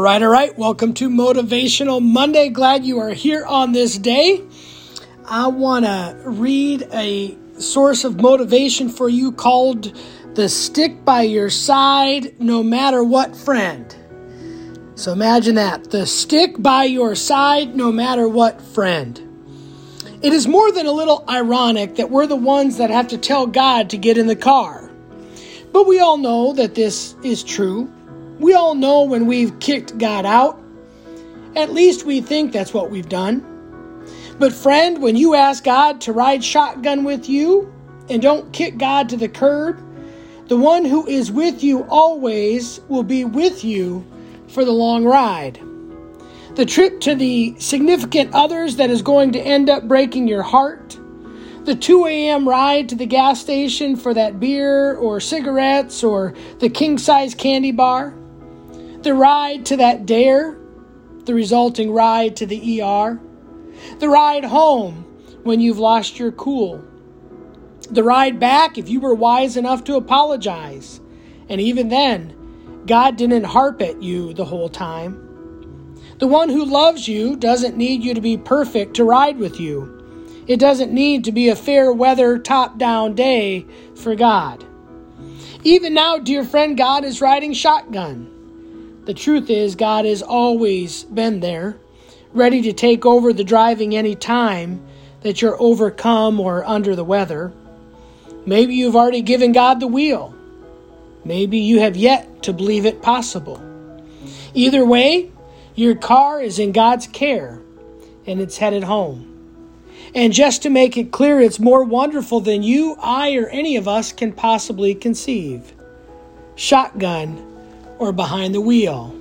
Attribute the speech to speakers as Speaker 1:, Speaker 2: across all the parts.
Speaker 1: All right. Welcome to Motivational Monday. Glad you are here on this day. I want to read a source of motivation for you called the Stick by Your Side No Matter What Friend. So imagine that, the Stick by Your Side No Matter What Friend. It is more than a little ironic that we're the ones that have to tell God to get in the car. But we all know that this is true. We all know when we've kicked God out. At least we think that's what we've done. But friend, when you ask God to ride shotgun with you and don't kick God to the curb, the one who is with you always will be with you for the long ride. The trip to the significant others that is going to end up breaking your heart. The 2 a.m. ride to the gas station for that beer or cigarettes or the king-size candy bar. The ride to that dare, the resulting ride to the ER. The ride home when you've lost your cool. The ride back if you were wise enough to apologize. And even then, God didn't harp at you the whole time. The one who loves you doesn't need you to be perfect to ride with you. It doesn't need to be a fair weather top-down day for God. Even now, dear friend, God is riding shotgun. The truth is, God has always been there, ready to take over the driving any time that you're overcome or under the weather. Maybe you've already given God the wheel. Maybe you have yet to believe it possible. Either way, your car is in God's care, and it's headed home. And just to make it clear, it's more wonderful than you, I, or any of us can possibly conceive. Shotgun or behind the wheel.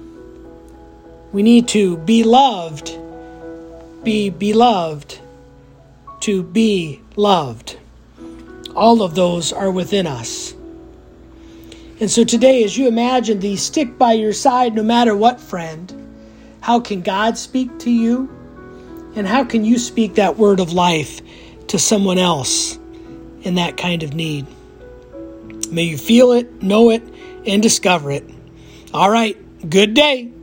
Speaker 1: We need to be loved, be beloved, to be loved. All of those are within us. And so today, as you imagine the stick by your side no matter what, friend, how can God speak to you? And how can you speak that word of life to someone else in that kind of need? May you feel it, know it, and discover it. All right, good day.